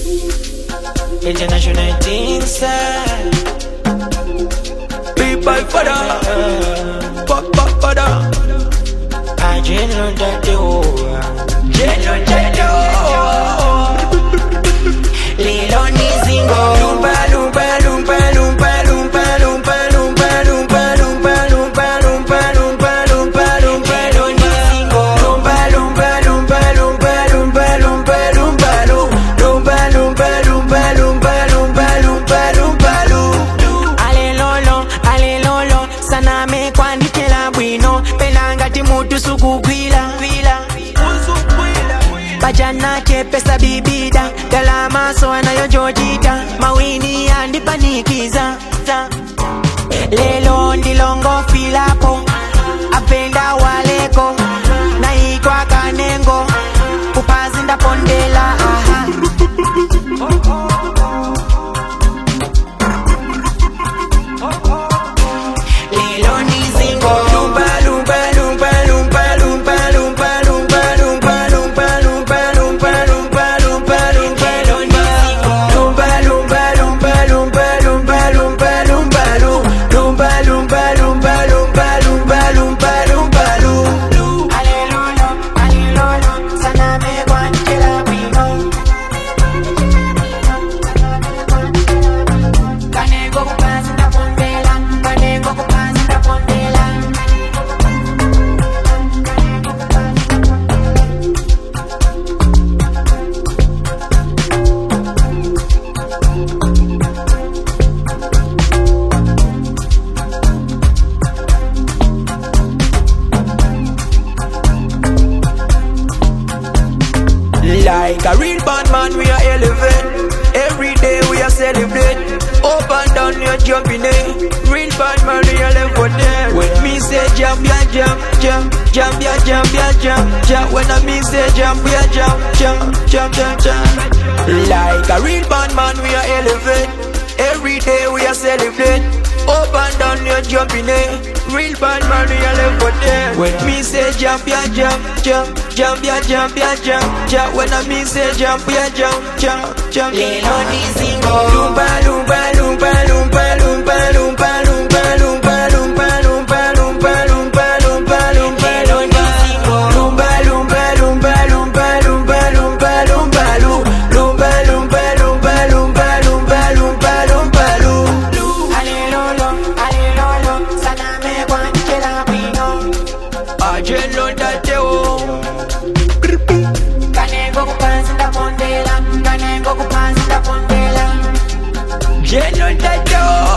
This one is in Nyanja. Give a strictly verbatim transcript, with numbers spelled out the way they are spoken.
International thing, sir. Big boy father, pop pop father. I just know that they are. Just know that they are. Lilo Nizingo. Lumpa lumpa lumpa lumpa lumpa lumpa lumpa lumpa lumpa lumpa lumpa lumpa lumpa lumpa Lilo Nizingo. lumpa lumpa lumpa lumpa lumpa lumpa lumpa lumpa lumpa lumpa lumpa lumpa lumpa lumpa Ale lolo, ale lolo, sana me kwandikela bwino, pelanga timutu sukugwila, gwila. Bajana kepesa bibida, galama so anayojojita, mawini andipanikiza. Lelo ndilongo filapo, apenda waleko, naikwa kanengo, upazinda pondela, aha. Lilo Nizingo. lumpa lumpa lumpa lumpa lumpa lumpa lumpa lumpa lumpa lumpa lumpa lumpa lumpa lumpa Lilo Nizingo. lumpa lumpa lumpa lumpa lumpa lumpa lumpa lumpa lumpa lumpa lumpa lumpa lumpa lumpa Ale lolo, ale lolo, sana me kwandikela bwino. Kanengo kupazinda pondela, kanengo kupazinda pondela. Like a real bad man, we are elevate. Every day we are celebrate. Up and down, you're jumping in. Real bad man, we are live for them. When me say jump, yeah, jump, jump, jump, yeah, jump, yeah, jump, jump. When I me say jump, yeah, jump, jump, jump, jump, jump. Like a real bad man, we are elevate. Every day we are celebrate. Up and down, you're jumping in. Real bad man, we are live for them. When me say jump, yeah, jump, jump, jump, yeah, jump, yeah, jump, jump. When I me say jump, yeah, jump, jump, jump. Lilo Nizingo. Lumpa, lumpa, lumpa, lumpa, lumpa, lumpa, lumpa, lumpa, lumpa, lumpa, lumpa, lumpa, lumpa, lumpa, Lilo Nizingo. lumpa, lumpa, lumpa, lumpa, lumpa, lumpa, lumpa, lumpa, lumpa, lumpa, lumpa, lumpa, lumpa, lumpa, Ale lolo, ale lolo, sana me kwandikela bwino. I just know that they own. Kanengo kupazinda pondela, kanengo kupazinda pondela. Just know that they own.